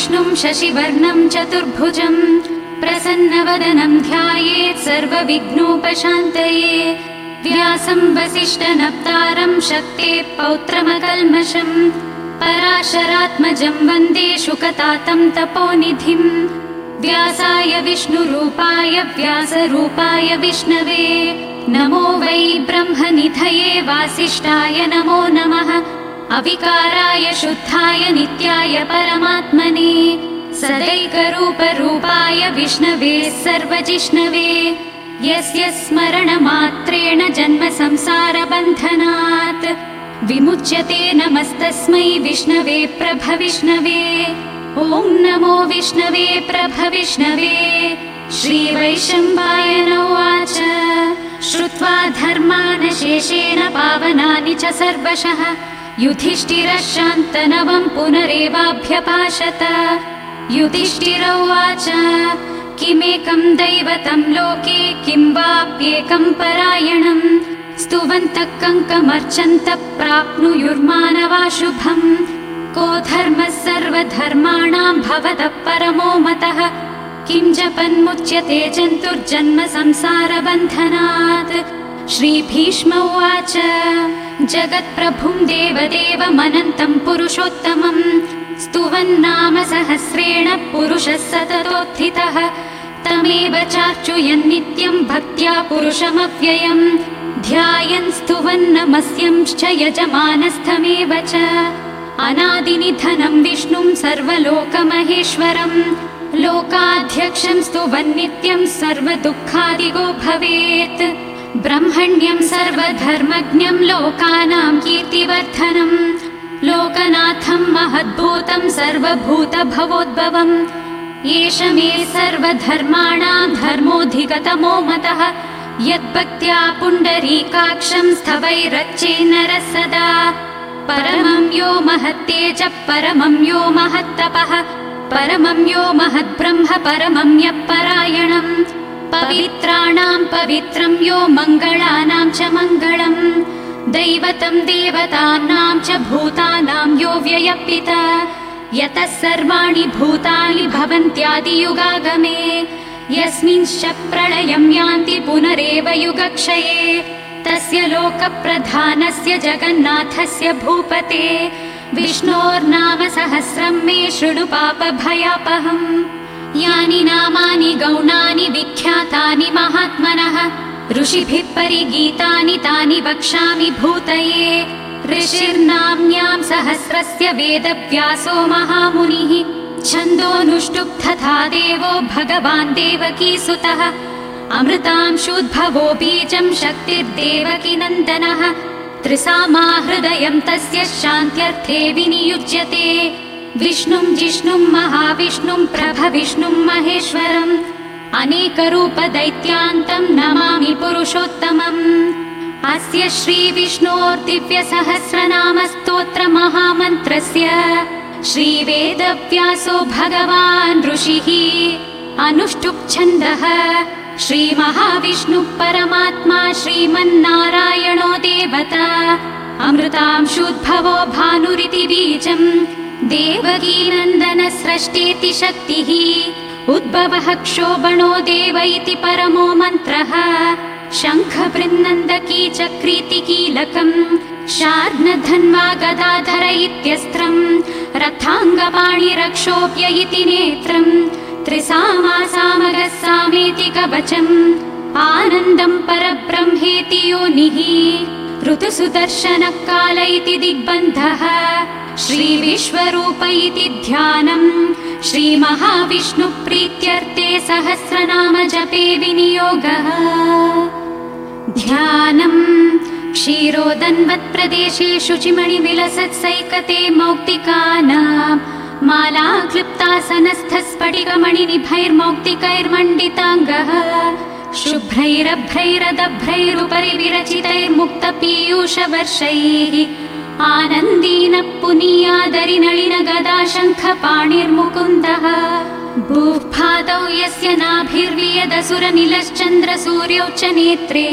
विष्णुं शशिवर्णं चतुर्भुजं प्रसन्नवदनं ध्यायेत् सर्वविघ्नोपशान्तये। व्यासं वसिष्ठनप्तारं शक्तेः पौत्रमकल्मषं पराशरात्मजं वन्दे शुकतातं तपोनिधिम्। व्यासाय विष्णुरूपाय व्यासरूपाय विष्णवे नमो वै ब्रह्मनिधये वासिष्ठाय नमो नमः। अविकाराय शुद्धाय नित्याय परमात्मने सदैकरूपरूपाय विष्णवे सर्वजिष्णवे यस्य स्मरणमात्रेण जन्म संसारबन्धनात् विमुच्यते नमस्तस्मै विष्णवे प्रभविष्णवे। ॐ नमो विष्णवे प्रभविष्णवे। श्रीवैशम्पायन उवाच श्रुत्वा धर्मान् शेषेण पावनानि च सर्वशः युधिष्ठिरः शान्तनवं पुनरेवाभ्यभाषत। युधिष्ठिर उवाच किमेकं दैवतं लोके किं वाप्येकं परायणं स्तुवन्तः कङ्कमर्चन्तः प्राप्नुयुर्मानवा शुभम्। को धर्मः सर्वधर्माणां भवतः परमो मतः किं जपन्मुच्यते जन्तुर्जन्म संसारबन्धनात्। श्रीभीष्म उवाच जगत्प्रभुं देवदेवमनन्तं पुरुषोत्तमं स्तुवन्नाम सहस्रेण पुरुषः सततोत्थितः तमेव चार्चुयन्नित्यं भक्त्या पुरुषमव्ययम् ध्यायन् स्तुवन्नमस्यंश्च यजमानस्थमेव च। अनादिनिधनं विष्णुं सर्वलोकमहेश्वरं लोकाध्यक्षं स्तुवन्नित्यं सर्वदुःखादिगो भवेत्। ब्रह्मण्यं सर्वधर्मज्ञं लोकानां कीर्तिवर्धनं लोकनाथं महद्भूतं सर्वभूतभवोद्भवम् एष मे सर्वधर्माणां धर्मोऽधिगतमो मतः यद्भक्त्या पुण्डरीकाक्षं स्थवैरच्चेन्नरः सदा। परमं यो महत्तेजः परमं यो महत्तपः परमं यो महद्ब्रह्म परमं यः परायणं पवित्राणां पवित्रं यो मङ्गलानां च मङ्गलम् दैवतं देवतानां च भूतानां यो व्ययपिता यतः सर्वाणि भूतानि भवन्त्यादियुगागमे यस्मिंश्च प्रलयं यान्ति पुनरेव युगक्षये तस्य लोकप्रधानस्य जगन्नाथस्य भूपते विष्णोर्नाम सहस्रं मे शृणु पापभयापहम्। यानि नामानि गौणानि विख्यातानि महात्मनः ऋषिभिः परिगीतानि तानि वक्ष्यामि भूतये। ऋषिर्नाम्न्यां सहस्रस्य वेदव्यासो महामुनिः छन्दोऽनुष्टुप् तथा देवो भगवान् देवकीसुतः अमृतांशूद्भवो बीजं शक्तिर्देवकी नन्दनः त्रिसामा हृदयं तस्य शान्त्यर्थे विनियुज्यते। विष्णुं जिष्णुं महाविष्णुं प्रभविष्णुं महेश्वरम् अनेकरूपदैत्यान्तं नमामि पुरुषोत्तमम्। अस्य श्रीविष्णोर्दिव्यसहस्रनामस्तोत्रमहामन्त्रस्य श्रीवेदव्यासो भगवान् ऋषिः अनुष्टुप् छन्दः श्रीमहाविष्णुः परमात्मा श्रीमन्नारायणो देवता अमृतांशूद्भवो भानुरिति बीजम् देवकीनन्दन स्रष्टेति शक्तिः उद्भवः क्षोभणो देव इति परमो मन्त्रः शङ्खबृन्नन्दकी चक्रीति कीलकम् शार्ङ्गधन्वा गदाधर इत्यस्त्रम् रथाङ्गपाणिरक्षोभ्य इति नेत्रम् त्रिसामा सामगः सामेति कवचम् आनन्दं परब्रह्मेति योनिः ऋतुसुदर्शनः काल इति दिग्बन्धः श्रीविश्वरूप इति ध्यानम् श्रीमहाविष्णुप्रीत्यर्थे सहस्रनाम जपे विनियोगः। ध्यानम् क्षीरोदन्वत्प्रदेशे शुचिमणिविलसत्सैकते मौक्तिकानां माला क्लिप्तासनस्थस्फटिकमणिनिभैर्मौक्तिकैर्मण्डिताङ्गः शुभ्रैरभ्रैरदभ्रैरुपरि विरचितैर्मुक्तपीयूषवर्षैः आनन्दीन पुनीयादरिनलिन गदा शङ्खपाणिर्मुकुन्दः भूपादौ यस्य नाभिर्वियदसुरनिलश्चन्द्रसूर्यौ च नेत्रे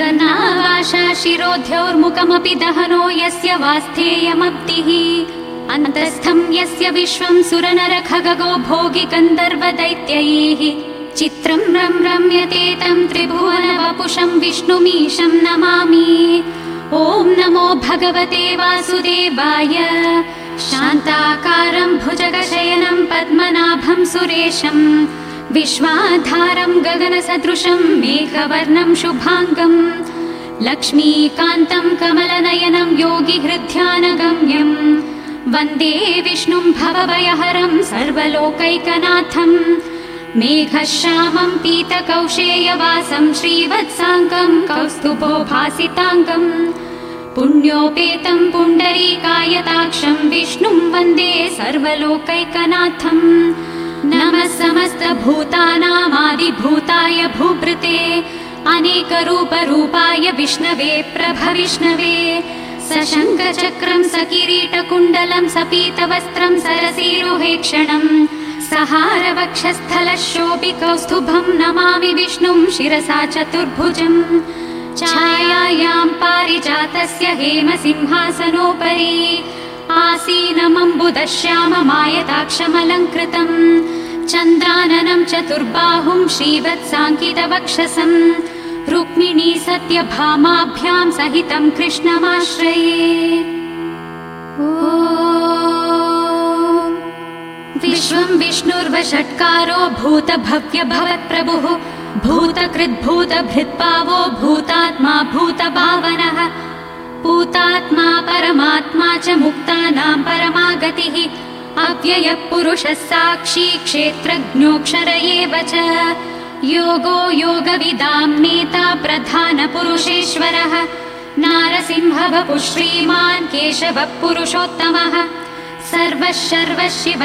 कर्णावाशा शिरोध्यौर्मुखमपि दहनो यस्य वास्थेयमब्धिः अन्तस्थं यस्य विश्वं सुरनरखगो भोगि गन्धर्वदैत्यैः चित्रं रम्यते तं त्रिभुवनवपुषं विष्णुमीशं नमामि। ॐ नमो भगवते वासुदेवाय। शान्ताकारं भुजगशयनं पद्मनाभं सुरेशं विश्वाधारं गगनसदृशं मेघवर्णं शुभाङ्गं लक्ष्मीकान्तं कमलनयनं योगिहृद्ध्यानगम्यं वन्दे विष्णुं भवभयहरं सर्वलोकैकनाथं मेघश्यामं पीतकौशेयवासं श्रीवत्साङ्गं कौस्तुभोभासिताङ्गं पुण्योपेतं पुण्डरीकायताक्षं विष्णुं वन्दे सर्वलोकैकनाथं नमः समस्तभूतानामादिभूताय भूभृते अनेकरूपरूपाय विष्णवे प्रभविष्णवे सशङ्खचक्रं सकिरीटकुण्डलं सपीतवस्त्रं सरसीरुहेक्षणं सहारवक्षस्थलशोभिकौस्तुभं नमामि विष्णुं शिरसा चतुर्भुजम् छायायां पारिजातस्य हेमसिंहासनोपरि आसीनमम्बुदश्याममायताक्षमलङ्कृतं चन्द्राननं चतुर्बाहुं श्रीवत्साङ्कितवक्षसं रुक्मिणी सत्यभामाभ्यां सहितं कृष्णमाश्रये। विश्वं विष्णुर्वषट्कारो भूतभव्यभवत्प्रभुः भूतकृद्भूतभृत्पावो भूतात्मा भूतभावनः भूतात्मा परमात्मा च मुक्तानां परमागतिः अव्ययः पुरुषः साक्षी क्षेत्रज्ञोऽक्षर एव च योगो योगविदां नेता प्रधानपुरुषेश्वरः नारसिंहवपुः श्रीमान् केशवः पुरुषोत्तमः सर्वः शर्वः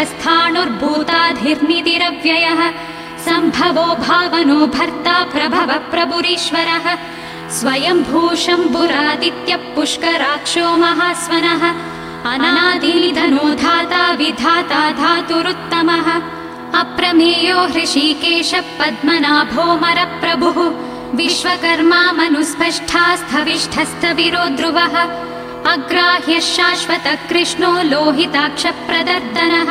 शिवस्थाणुर्भूताधिर्निधिरव्ययः सम्भवो भावनो भर्ता प्रभवः प्रभुरीश्वरः स्वयंभूशम्भुरादित्यः पुष्कराक्षो महास्वनः अनादिनिधनो धाता विधाता धातुरुत्तमः अप्रमेयो हृषीकेशः पद्मनाभो मरप्रभुः विश्वकर्मा मनुस्पष्टास्थविष्ठस्थविरो ध्रुवः अग्राह्यः शाश्वतः कृष्णो लोहिताक्षप्रदर्दनः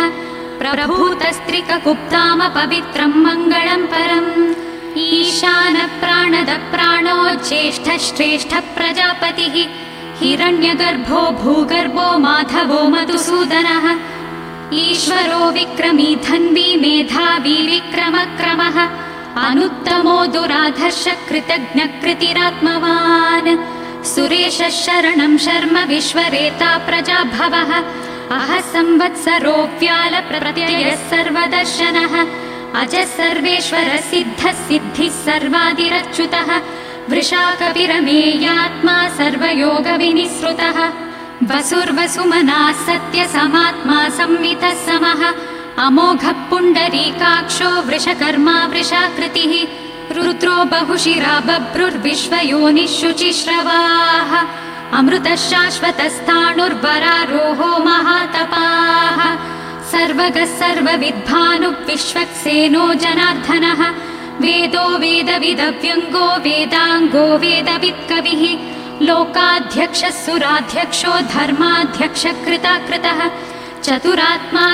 प्रभूतस्त्रिकगुप्तामपवित्रं मङ्गलं परम् ईशानप्राणदप्राणो ज्येष्ठः श्रेष्ठः प्रजापतिः हिरण्यगर्भो भूगर्भो माधवो मधुसूदनः ईश्वरो विक्रमी धन्वी मेधावी विक्रमक्रमः अनुत्तमो दुराधर्षः कृतज्ञकृतिरात्मवान् सुरेशः शरणं शर्म विश्वरेता प्रजाभवः अहः संवत्सरो व्यालप्रत्ययः सर्वदर्शनः अजः सर्वेश्वरः सिद्धः सिद्धिः सर्वादिरच्युतः वृषाकपिरमेयात्मा सर्वयोगविनिसृतः वसुर्वसुमनः सत्यसमात्मा संवितः समः अमोघः पुण्डरीकाक्षो वृषकर्मा वृषाकृतिः रुद्रो बहुशिरा बभ्रुर्विश्वयोनिः शुचिश्रवाः अमृतः शाश्वतस्थाणुर्वरारोहो महातपाः सर्वगः सर्वविद्भानुर्विश्वक्सेनो जनार्दनः वेदो वेदविदव्यङ्गो वेदाङ्गो वेदवित्कविः लोकाध्यक्षः सुराध्यक्षो धर्माध्यक्षकृताकृतः चतुरात्मा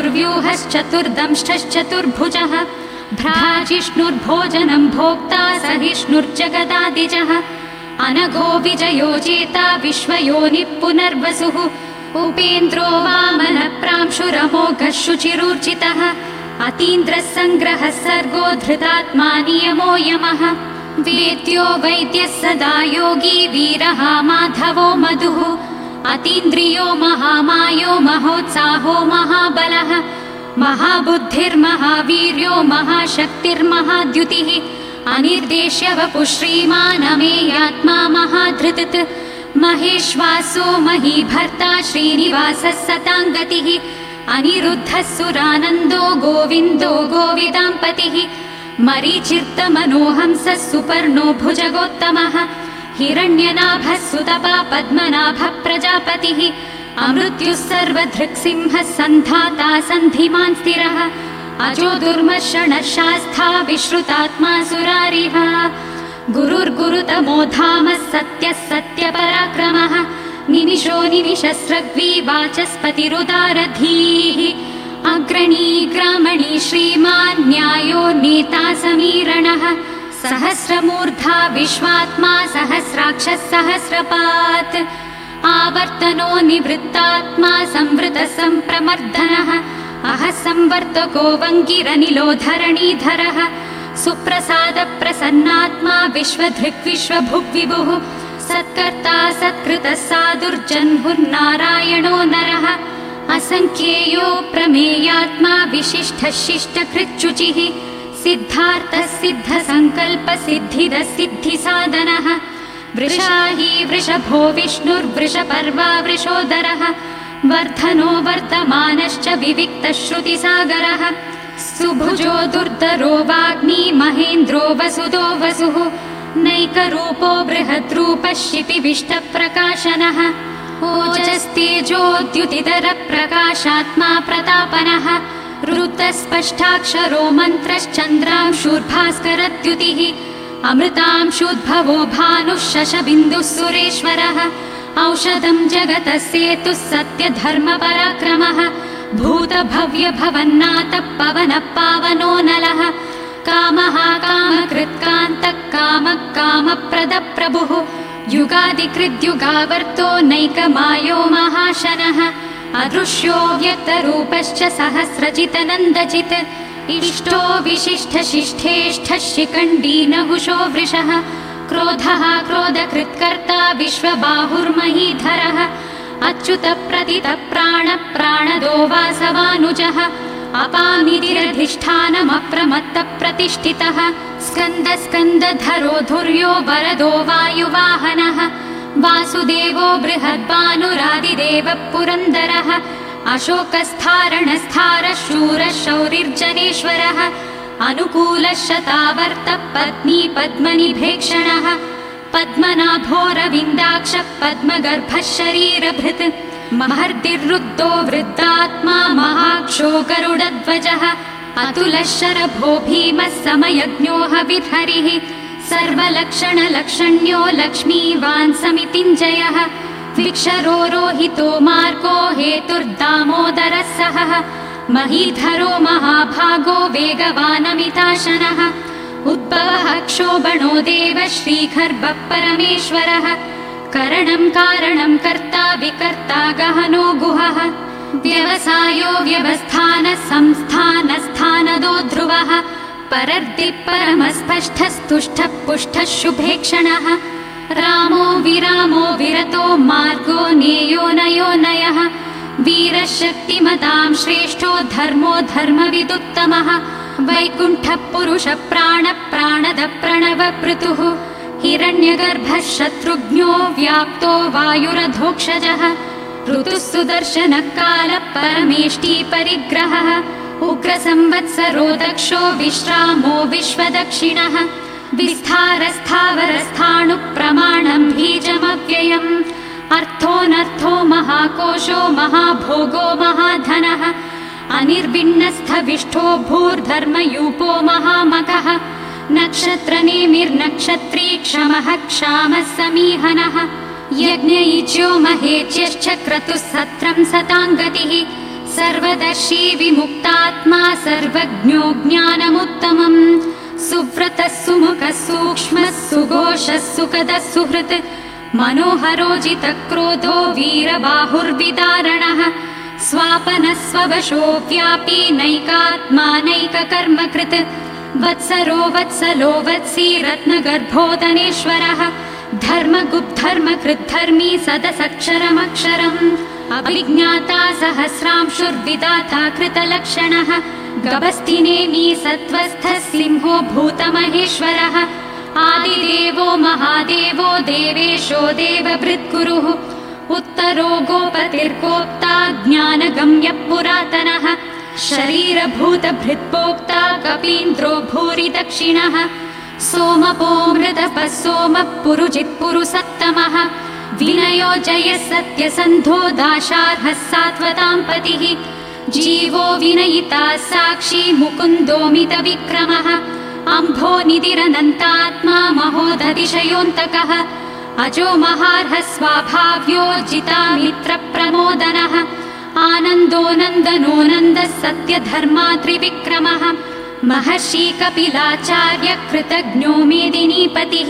चतुर्व्यूहश्चतुर्दंष्टश्चतुर्भुजः भ्राजिष्णुर्भोजनं भोक्ता सहिष्णुर्जगदादिजः अनघो विजयो जेता विश्वयोनिः पुनर्वसुः उपेन्द्रो वामनप्रांशुरमोघः शुचिरूर्जितः अतीन्द्रः सङ्ग्रहः सर्गो धृतात्मा नियमो यमः वेद्यो वैद्यः सदा योगी वीरः माधवो मधुः अतीन्द्रियो महामायो महोत्साहो महाबलः महाबुद्धिर्महावीर्यो महाशक्तिर्महाद्युतिः अनिर्देश्य वपुः श्रीमान् अमेयात्मा महाधृतिः महेश्वासो महीभर्ता श्रीनिवासः सताङ्गतिः अनिरुद्धः सुरानन्दो गोविन्दो गोविदाम्पतिः मरीचिर्तमनोहंसः सुपर्णो भुजगोत्तमः हिरण्यनाभः सुतपा पद्मनाभः प्रजापतिः अमृत्युः सर्वधृक्सिंहः सन्धाता सन्धिमान् स्थिरः अजो दुर्मर्षणः शास्ता विश्रुतात्मा सुरारिः गुरुर्गुरुतमो धामः सत्यः सत्यपराक्रमः निमिषो निमिषस्रग्वी वाचस्पतिरुदारधीः अग्रणी ग्रामणी श्रीमान् न्यायो नेता समीरणः सहस्रमूर्धा विश्वात्मा सहस्राक्षः सहस्रपात् आवर्तनो निवृत्तात्मा संवृतः सम्प्रमर्दनः अहः संवर्तको वङ्गिरनिलो धरणीधरः सुप्रसाद प्रसन्नात्मा विश्वधृक् विश्वभुग्विभुः सत्कर्ता सत्कृतः साधुर्जन्हुर्नारायणो नरः असङ्ख्येयो प्रमेयात्मा विशिष्टः शिष्टकृच्छुचिः सिद्धार्थः सिद्धसङ्कल्पः सिद्धिदः सिद्धिसाधनः वृषाही वृषभो विष्णुर्वृषपर्वा वृषोदरः वर्धनो वर्धमानश्च विविक्तः श्रुतिसागरः सुभुजो दुर्धरो वाग्मी महेन्द्रो वसुदो वसुः नैकरूपो बृहद्रूपः शिपिविष्टप्रकाशनः ओजस्तेजोद्युतिधरप्रकाशात्मा प्रतापनः ऋतस्पष्टाक्षरो मन्त्रश्चन्द्रांशूर्भास्करद्युतिः अमृतांशूद्भवो भानुः शशबिन्दुः सुरेश्वरः औषधं जगतः सेतुः सत्यधर्मपराक्रमः भूतभव्यभवन्नाथः पवनः पावनो नलः कामः कामकृत्कान्तः कामः कामप्रदः प्रभुः युगादिकृद्युगावर्तो नैकमायो महाशनः अदृश्यो व्यक्तरूपश्च सहस्रजितनन्दजित् इष्टो विशिष्टशिष्ठेष्ठः शिखण्डी नहुषो वृषः क्रोधः क्रोधकृत्कर्ता विश्वबाहुर्महीधरः अच्युतप्रतितप्राणप्राणदो वासवानुजः अपामिदिरधिष्ठानमप्रमत्तप्रतिष्ठितः स्कन्दस्कन्दधरो धुर्यो वरदो वायुवाहनः वासुदेवो बृहद्भानुरादिदेवः पुरन्दरः अशोकस्थारणस्थारः शूरः शौरिर्जनेश्वरः अनुकूलः शतावर्तः पत्नी पद्मनिभेक्षणः पद्मनाभोरविन्दाक्षः पद्मगर्भः शरीरभृत् महर्तिरुद्धो वृद्धात्मा महाक्षो गरुडध्वजः अतुलः शरभो भीमः समयज्ञो हविर्हरिः सर्वलक्षणलक्षण्यो लक्ष्मीवान् समितिञ्जयः विक्षरो रोहितो मार्गो हेतुर्दामोदरः सहः महीधरो महाभागो वेगवानमिताशनः उद्भवः क्षोभणो देवः श्रीगर्भः परमेश्वरः करणं कारणं कर्ता विकर्ता गहनो गुहः व्यवसायो व्यवस्थानः संस्थानस्थानदो ध्रुवः परर्दिः परमस्पष्टस्तुष्टः पुष्टः शुभेक्षणः रामो विरामो विरतो मार्गो नेयो नयो नयः वीरः शक्तिमतां श्रेष्ठो धर्मो धर्मविदुत्तमः वैकुण्ठः पुरुषः प्राणः प्राणदः प्रणवपृतुः हिरण्यगर्भः शत्रुघ्नो व्याप्तो वायुरधोक्षजः ऋतुः सुदर्शनः कालः परमेष्टि परिग्रहः उग्रसंवत्सरो दक्षो विश्रामो विश्वदक्षिणः विस्तारस्थावरस्थाणुः प्रमाणं बीजमव्ययम् अर्थोऽनर्थो महाकोशो महाभोगो महाधनः अनिर्विण्णस्थविष्ठो भूर्धर्मयूपो महामखः नक्षत्रनेमिर्नक्षत्री क्षमः क्षामः समीहनः यज्ञयुज्यो महेज्यश्च क्रतुः सत्रं सताङ्गतिः सर्वदर्शी विमुक्तात्मा सर्वज्ञो ज्ञानमुत्तमम् सुव्रतः सुमुखः सूक्ष्मः सुघोषः सुखदः सुहृत् मनोहरोजितक्रोधो वीरबाहुर्विदारणः स्वापनः स्ववशो व्यापी नैकात्मा नैककर्मकृत् वत्सरो वत्सलो वत्सी रत्नगर्भोदनेश्वरः धर्मगुप्धर्मकृद्धर्मी सदसक्षरमक्षरम् अभिज्ञाता सहस्रांशुर्विदाता कृतलक्षणः गभस्तिनेमी सत्त्वस्थः सिंहो भूतमहेश्वरः आदिदेवो महादेवो देवेशो देवभृद्गुरुः उत्तरो गोपतिर्गोप्ता ज्ञानगम्यः पुरातनः शरीरभूतभृत्पोक्ता कपीन्द्रो भूरि दक्षिणः सोमपोमृतपः सोमः पुरुजित्पुरुसत्तमः विनयो जयः सत्यसन्धो दाशार्हः सात्वतां पतिः जीवो विनयिता साक्षी मुकुन्दोमितविक्रमः अम्भो निधिरनन्तात्मा महोदधिशयोऽन्तकः अजो महार्हः स्वाभाव्योजितामित्रप्रमोदनः आनन्दो नन्दनो नन्दः सत्यधर्मा त्रिविक्रमः महर्षि कपिलाचार्य कृतज्ञो मेदिनीपतिः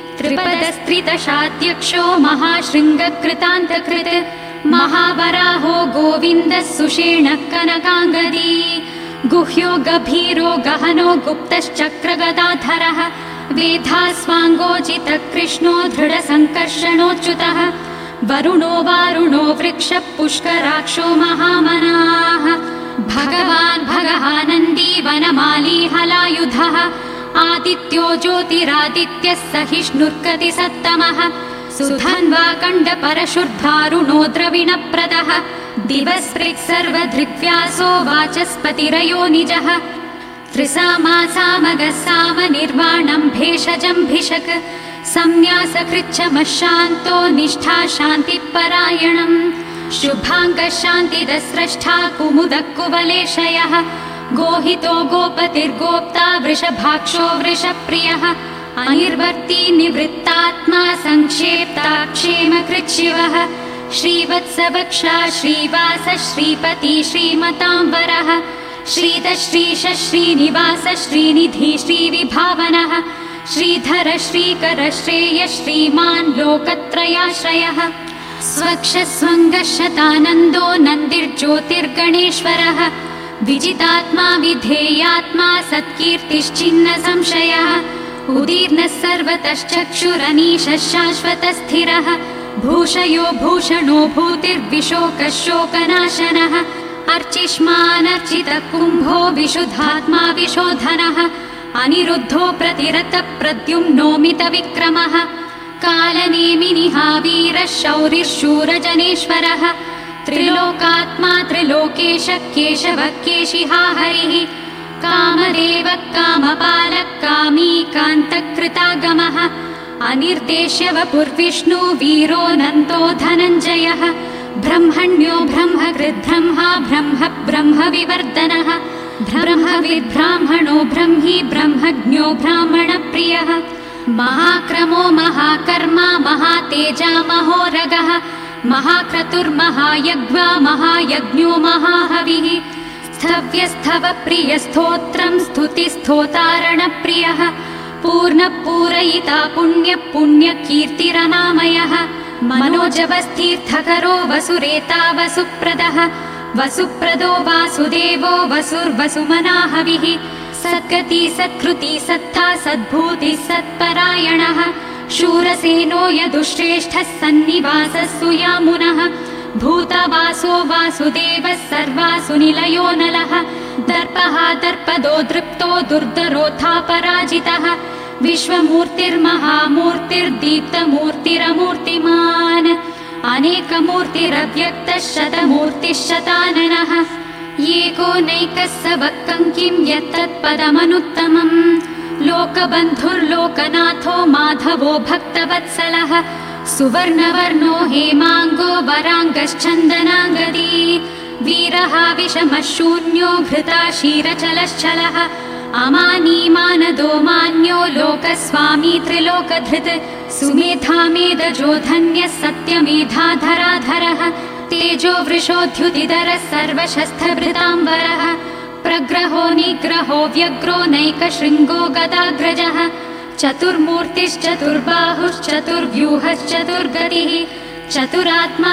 त्रिपदस्त्रिदशाध्यक्षो महाशृङ्गकृतान्तकृत् महावराहो गोविन्दः सुषेणः कनकाङ्गदी गुह्यो गभीरो गहनो गुप्तश्चक्रगदाधरः वेधास्वाङ्गोचितः कृष्णो दृढसङ्कर्षणोच्युतः वरुणो वारुणो वृक्षः पुष्कराक्षो महामनाः भगवान् भगहानन्दी वनमाली हलायुधः आदित्यो ज्योतिरादित्यः सहिष्णुर्कति सत्तमः सुधन्वा कण्डपरशुर्धारुणो द्रविणप्रदः दिवस्पृक् सर्वधृग्व्यासो वाचस्पतिरयो निजः त्रिसामासामगः साम निर्वाणं भेषजं भिषक् संन्यासकृच्छमः शान्तो निष्ठा शान्तिपरायणम् शुभाङ्गः शान्तिदस्रष्टा कुमुदः कुवलेशयः गोहितो गोपतिर्गोप्ता वृषभाक्षो वृषप्रियः अनिर्वर्ती निवृत्तात्मा संक्षेप्ता क्षेमकृच्छिवः श्रीवत्सवक्षा श्रीवास श्रीपति श्रीमताम्बरः श्रीदश्रीश श्रीनिवास श्रीनिधि श्रीविभावनः श्रीधर श्रीकर श्रेय श्रीमान् लोकत्रयाश्रयः स्वक्षस्वङ्गशतानन्दो नन्दिर्ज्योतिर्गणेश्वरः विजितात्मा विधेयात्मा सत्कीर्तिश्चिन्न संशयः उदीर्णः सर्वतश्चक्षुरनीशः शाश्वतस्थिरः भूषयो भूषणो भूतिर्विशोकः शोकनाशनः अर्चिष्मानर्चितः कुम्भो विशुद्धात्मा विशोधनः अनिरुद्धो प्रतिरतः प्रद्युम्नोमितविक्रमः कालनेमिनिहावीरः शौरिशूरजनेश्वरः त्रिलोकात्मा त्रिलोकेशः केशवः केशिहा हरिः कामदेवः कामपालः कामी कान्तकृतागमः अनिर्देश्य वपुर्विष्णु वीरो नन्दो धनञ्जयः ब्रह्मण्यो ब्रह्मकृद्ब्रह्मा ब्रह्म ब्रह्मविवर्धनः ब्रह्मविद्ब्राह्मणो ब्रह्मी ब्रह्मज्ञो ब्राह्मणप्रियः महाक्रमो महाकर्मा महातेजा महोरगः महाक्रतुर्महायज्ञा महायज्ञो महाहविः स्थव्यस्थवप्रियस्तोत्रं स्तुतिस्तोतारणप्रियः पूर्णपूरयिता पुण्यपुण्यकीर्तिरनामयः मनोजवस्तीर्थकरो वसुरेता वसुप्रदः वसुप्रदो वासुदेवो वसुर्वसुमनाहविः सद्गति सत्कृति सत्ता सद्भूतिः सत्परायणः शूरसेनो यदुश्रेष्ठः सन्निवासः सुयामुनः भूतवासो वासुदेवः सर्वासु निलयो नलः दर्पः दर्पदो दृप्तो दुर्धरोऽथा पराजितः विश्वमूर्तिर्महामूर्तिर्दीप्तमूर्तिरमूर्तिमान् अनेकमूर्तिरव्यक्तः शतमूर्तिः शताननः एको नैकः स वक्कं किं यत्तत्पदमनुत्तमम् लोकबन्धुर्लोकनाथो माधवो भक्तवत्सलः सुवर्णवर्णो हेमाङ्गो वराङ्गश्चन्दनाङ्गदी वीरः विषमः शून्यो घृता क्षीरचलश्चलः अमानी मानदो मान्यो लोकस्वामी त्रिलोकधृत् सुमेधा मेधजो धन्यः सत्यमेधाधराधरः तेजो वृषोद्युतिधरः सर्वशस्त्रभृताम्बरः प्रग्रहो निग्रहो व्यग्रो नैकशृङ्गो गदाग्रजः चतुर्मूर्तिश्चतुर्बाहुश्चतुर्व्यूहश्चतुर्गतिः चतुरात्मा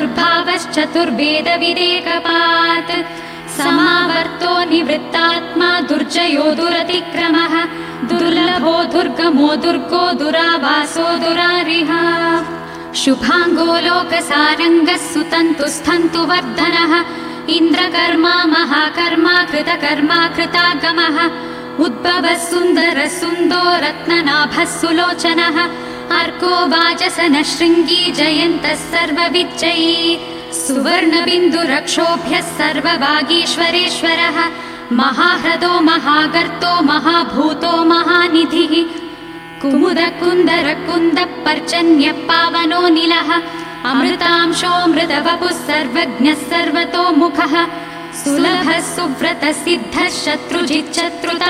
चतुर्भावश्चतुर्भेदविदेकपात् समावर्तो निवृत्तात्मा दुर्जयो दुरतिक्रमः दुर्लभो दुर्गमो दुर्गो दुरावासो दुरारिः शुभाङ्गो लोकसारङ्गः सुतन्तुस्थन्तु वर्धनः इन्द्रकर्मा महाकर्मा कृतकर्मा कृतागमः उद्भवः सुन्दरः सुन्दो रत्ननाभः सुलोचनः अर्को वाजसनः शृङ्गी जयन्तः सर्वविजयी सुवर्णबिन्दुरक्षोभ्यः सर्ववागीश्वरेश्वरः महाह्रदो महागर्तो महाभूतो महानिधिः कुमुदकुन्दरकुन्दः पर्जन्यः पावनो निलः अमृतांशोऽमृतवपुः सर्वज्ञः सर्वतोमुखः सुलभः सुव्रतः सिद्धः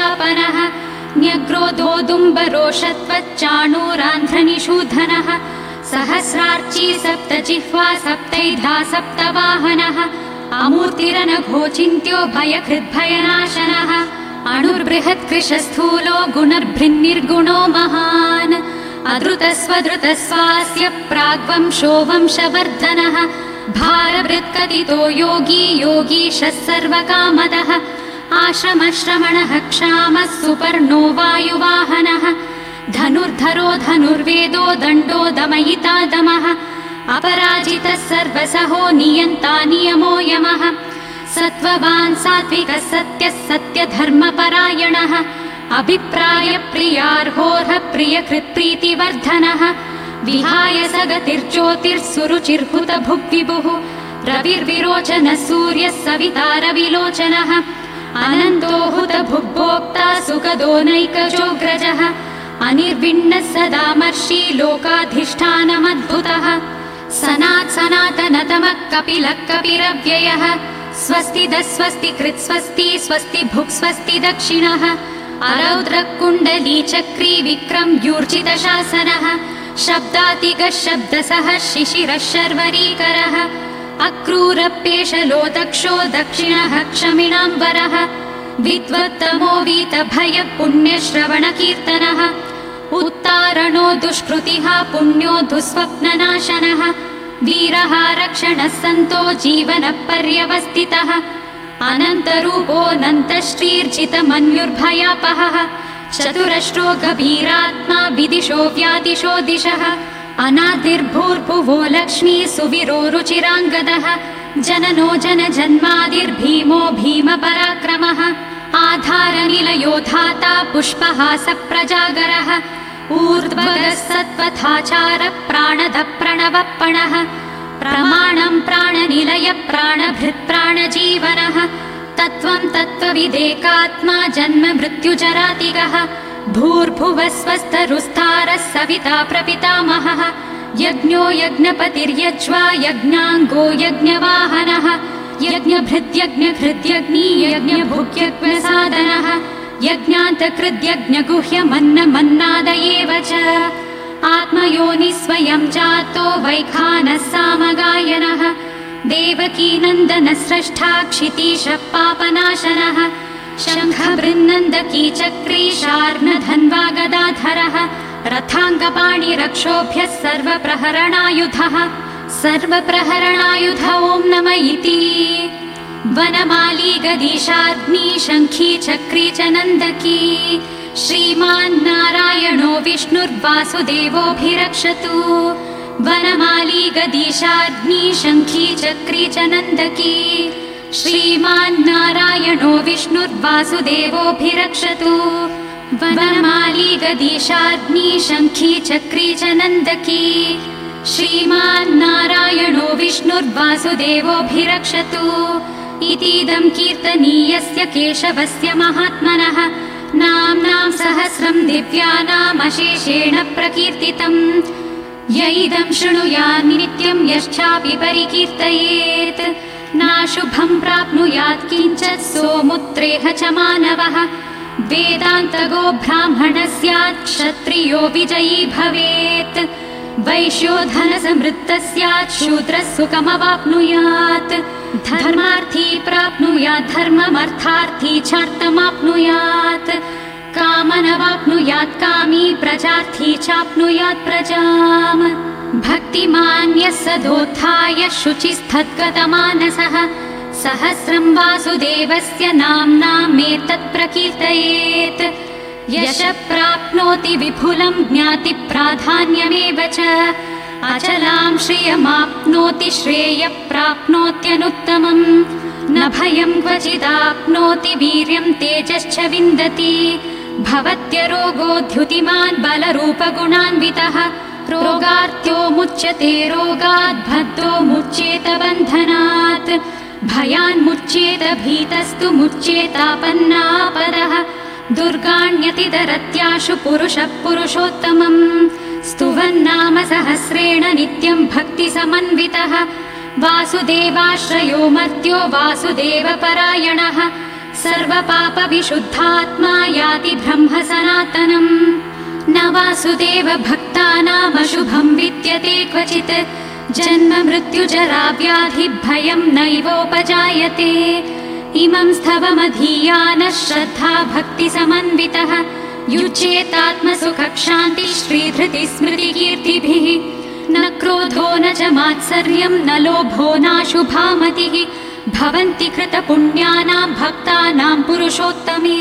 शत्रुजिच्चत्रुतापनः न्यग्रोधोदुम्बरोषत्वच्चाणूरान्ध्रनिषूधनः सहस्रार्ची सप्तजिह्वा सप्तैधा सप्तवाहनः अमूर्तिरनघोचिन्त्यो भयकृद्भयनाशनः अणुर्बृहत्कृशस्थूलो गुणर्भृन्निर्गुणो महान् अधृतस्वधृतस्वास्य प्राग्वंशो वंशवर्धनः भारभृत्कथितो योगी योगीशः सर्वकामदः आश्रमश्रमणः क्षामः सुपर्णो वायुवाहनः धनुर्धरो धनुर्वेदो दण्डो दमयिता दमः अपराजितः सर्वसहो नियन्ता नियमो यमः सत्त्ववान् सात्विकः सत्यः सत्यधर्मपरायणः अभिप्रायप्रियार्होर्ह प्रियकृत्प्रीतिवर्धनः विहाय सगतिर्ज्योतिर्सुरुचिर्हुतभुग्विभुः रविर्विरोचनः सूर्यः सवितारविलोचनः अनन्तो हुतभुग्भोक्ता सुखदो नैकजोऽग्रजः अनिर्विण्णः सदामर्षि लोकाधिष्ठानमद्भुतः सनातनतमः कपिलः कपिरव्ययः स्वस्तिदः स्वस्ति कृत् स्वस्ति स्वस्ति भुक् स्वस्ति दक्षिणः अरौद्रः कुण्डली चक्री विक्रम्यूर्जितशासनः शब्दातिगः शब्दसः शिशिरः शर्वरीकरः अक्रूरप्येषलो दक्षो दक्षिणः क्षमिणाम्बरः विद्वत्तमो वीतभयः पुण्यश्रवणकीर्तनः उत्तारणो दुष्कृतिः पुण्यो दुःस्वप्ननाशनः वीरः रक्षणः सन्तो जीवनपर्यवस्थितः अनन्तरूपोऽनन्तश्रीर्जितमन्युर्भयापहः चतुरश्रो गभीरात्मा विदिशो व्यादिशो दिशः अनादिर्भूर्भुवो लक्ष्मी सुविरो रुचिराङ्गदः जननो जनजन्मादिर्भीमो भीमपराक्रमः आधारनिलयो धाता पुष्पहासप्रजागरः ऊर्ध्वगः सत्त्वथाचारः प्राणदः प्रणवप्पणः प्रमाणं प्राणनिलय प्राणभृत् प्राणजीवनः तत्त्वं तत्त्वविदेकात्मा जन्म मृत्युजरातिगः भूर्भुवः स्वस्तरुस्तारः सविता प्रपितामहः यज्ञो यज्ञपतिर्यज्वा यज्ञाङ्गो यज्ञवाहनः यज्ञभृत्यज्ञहृद्यज्ञी यज्ञभुक्यज्ञसाधनः यज्ञान्तकृद्यज्ञगुह्यमन्नमन्नादयेव च आत्मयोनि स्वयं जातो वैखानः सामगायनः देवकीनन्दनः स्रष्टा क्षितीशः पापनाशनः शङ्खबृन्नन्दकी चक्रीशार्णधन्वा गदाधरः रथाङ्गपाणिरक्षोभ्यः सर्वप्रहरणायुधः सर्वप्रहरणायुध ॐ नम इति वनमाली गदीशाग्नी शङ्खी चक्री च नन्दकी श्रीमान् नारायणो विष्णुर्वासुदेवोऽभिरक्षतु वनमाली गदीशाग्नी शङ्खी चक्री च नन्दकी श्रीमान् नारायणो विष्णुर्वासुदेवोऽभिरक्षतु वनमाली गदीशाग्नी शङ्खी चक्री च नन्दकी श्रीमान् नारायणो विष्णुर्वासुदेवोऽभिरक्षतु इतीदं कीर्तनीयस्य केशवस्य महात्मनः नाम्नां सहस्रं दिव्यानामशेषेण प्रकीर्तितम् य इदं शृणुयात् नित्यं यश्चापि परिकीर्तयेत् नाशुभं प्राप्नुयात् किञ्चित् सोमुत्रेह च मानवः वेदान्तगो ब्राह्मणः स्यात् क्षत्रियो विजयी भवेत् वैश्यो धनसमृद्धः स्यात् शूद्रः सुखमवाप्नुयात् धर्मार्थी प्राप्नुयात् धर्ममर्थार्थी चार्थमाप्नुयात् कामनवाप्नुयात् कामी प्रजार्थी चाप्नुयात् प्रजाम् भक्तिमान् यः सदोत्थाय शुचिस्तद्गतमानसः सहस्रं वासुदेवस्य नाम्नामेतत् प्रकीर्तयेत् यशः प्राप्नोति विपुलं ज्ञातिप्राधान्यमेव च अचलां श्रियमाप्नोति श्रेयः प्राप्नोत्यनुत्तमम् न भयं क्वचिदाप्नोति वीर्यं तेजश्च विन्दति भवत्यरोगो द्युतिमान् बलरूपगुणान्वितः रोगार्त्यो मुच्यते रोगात् भद्रो मुच्येत बन्धनात् भयान्मुच्येत भीतस्तु मुच्येतापन्नापदः दुर्गाण्यतिदरत्याशु पुरुषः पुरुषोत्तमम् स्तुवन्नाम सहस्रेण नित्यं भक्तिसमन्वितः वासुदेवाश्रयो मर्त्यो वासुदेवपरायणः सर्वपापविशुद्धात्मा याति ब्रह्म सनातनम् न वासुदेव भक्तानामशुभं विद्यते क्वचित् जन्म मृत्युजरा व्याधिभयं नैवोपजायते इमं स्तवमधीयानः श्रद्धा भक्तिसमन्वितः युज्येतात्मसुखक्षान्ति श्रीधृतिस्मृतिकीर्तिभिः न क्रोधो न च मात्सर्यं न लोभो नाशुभामतिः भवन्ति कृतपुण्यानां भक्तानां पुरुषोत्तमे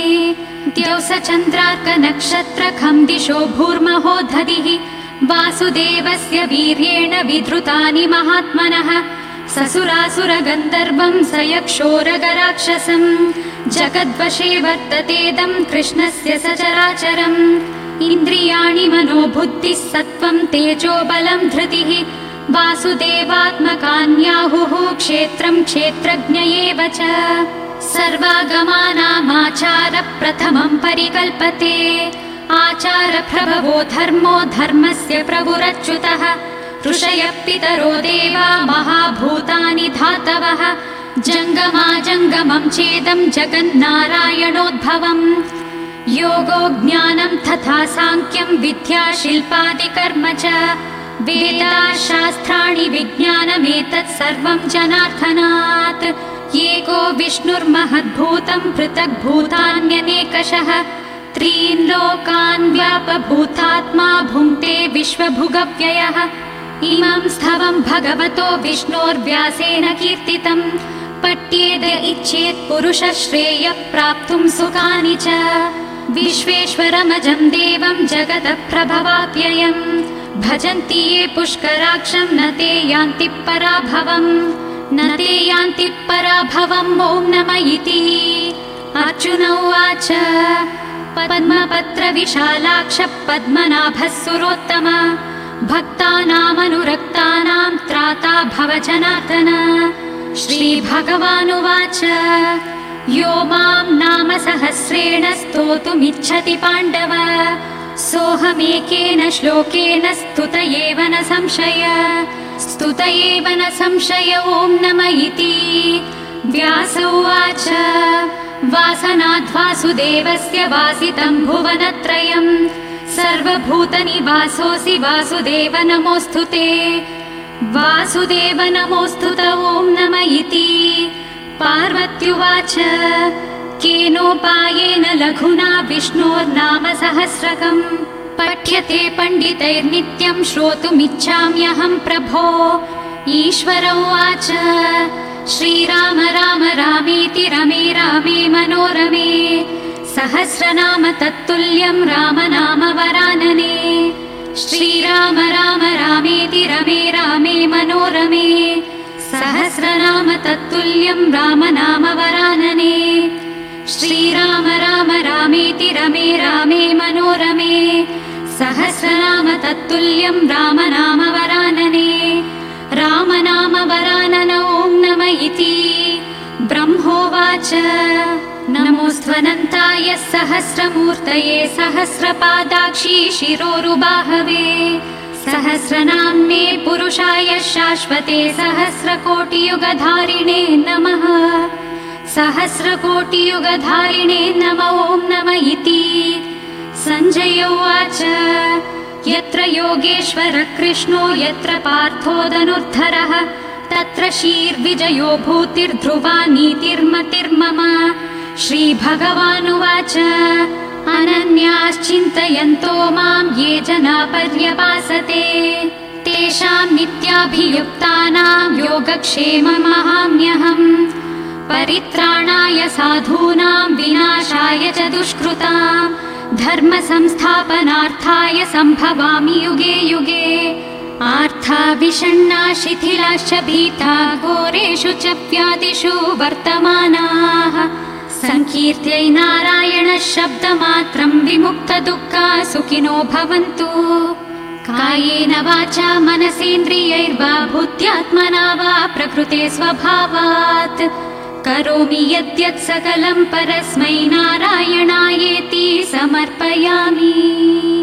द्यौसचन्द्रार्कनक्षत्रखं दिशो भूर्महो दधिः वासुदेवस्य वीर्येण विधृतानि महात्मनः ससुरासुरगन्धर्वं स यक्षोरगराक्षसं जगद्वशे वर्ततेदं कृष्णस्य सचराचरम् इन्द्रियाणि मनोबुद्धिः सत्त्वं तेजो बलं धृतिः वासुदेवात्मकान्याहुः क्षेत्रं क्षेत्रज्ञ एव च सर्वागमानामाचार प्रथमं परिकल्पते आचारप्रभवो धर्मो धर्मस्य प्रभुरच्युतः ऋषयः पितरो देवा महाभूतानि धातवः जङ्गमाजङ्गमं चेदं जगन्नारायणोद्भवम् योगो ज्ञानं तथा साङ्ख्यं विद्या शिल्पादिकर्म च वेदाशास्त्राणि विज्ञानमेतत् सर्वं जनार्दनात् एको विष्णुर्महद्भूतं पृथग्भूतान्यनेकशः त्रीन् लोकान् व्यापभूतात्मा भुङ्क्ते विश्वभुगव्ययः इमं स्तवं भगवतो विष्णोर्व्यासेन कीर्तितं पठ्येद इच्छेत् पुरुषः श्रेयः प्राप्तुं सुखानि च विश्वेश्वरमजं देवं जगतः प्रभवाप्ययम् भजन्ति ये पुष्कराक्षं न ते यान्ति पराभवम् न ते यान्ति पराभवम् ॐ नमः इति अर्जुन उवाच पद्मपत्रविशालाक्ष पद्मनाभः सुरोत्तम भक्तानामनुरक्तानां त्राता भव जनार्दन श्रीभगवानुवाच यो मां नाम सहस्रेण स्तोतुमिच्छति पाण्डव सोऽहमेकेन श्लोकेन स्तुत एव न संशय ॐ नमः इति व्यास उवाच वासनाद्वासुदेवस्य वासितं भुवनत्रयम् सर्वभूतनिवासोऽसि वासुदेव नमोऽस्तु ते वासुदेव नमोऽस्तु ॐ नमः इति पार्वत्युवाच केनोपायेन लघुना विष्णोर्नाम सहस्रकम् पठ्यते पण्डितैर्नित्यं श्रोतुमिच्छाम्यहं प्रभो ईश्वर उवाच श्रीराम राम रामेति रमे रामे मनोरमे सहस्रनाम तत्तुल्यं रामनाम वरानने श्रीराम राम रामेति रमे रामे मनोरमे सहस्रनाम तत्तुल्यं रामनाम वरानने श्रीराम राम रामेति रमे रामे मनोरमे सहस्रनाम तत्तुल्यं रामनाम वरानने रामनाम वरानन ॐ नमः इति ब्रह्मोवाच नमोऽस्त्वनन्ताय सहस्रमूर्तये सहस्रपादाक्षी शिरोरुबाहवे सहस्रनाम्ने पुरुषाय शाश्वते सहस्रकोटियुगधारिणे नमः सहस्रकोटियुगधारिणे नमः ॐ नमः इति सञ्जय उवाच यत्र योगेश्वर कृष्णो यत्र पार्थो धनुर्धरः तत्र शीर्विजयो भूतिर्ध्रुवा नीतिर्मतिर्मम श्रीभगवानुवाच अनन्याश्चिन्तयन्तो मां ये जना पर्यपासते तेषां नित्याभियुक्तानां योगक्षेममहाम्यहम् परित्राणाय साधूनां विनाशाय च दुष्कृतां धर्म संस्थापनार्थाय सम्भवामि युगे युगे आर्था विषण्णा शिथिलाश्च भीता घोरेषु च व्याधिषु वर्तमानाः संकीर्त्यै नारायण शब्दमात्रं विमुक्तदुःखा सुखिनो भवन्तु कायेन वाचा मनसेन्द्रियैर्वा बुद्ध्यात्मना वा प्रकृते स्वभावात् करोमि यद्यत् सकलं परस्मै नारायणायेति समर्पयामि।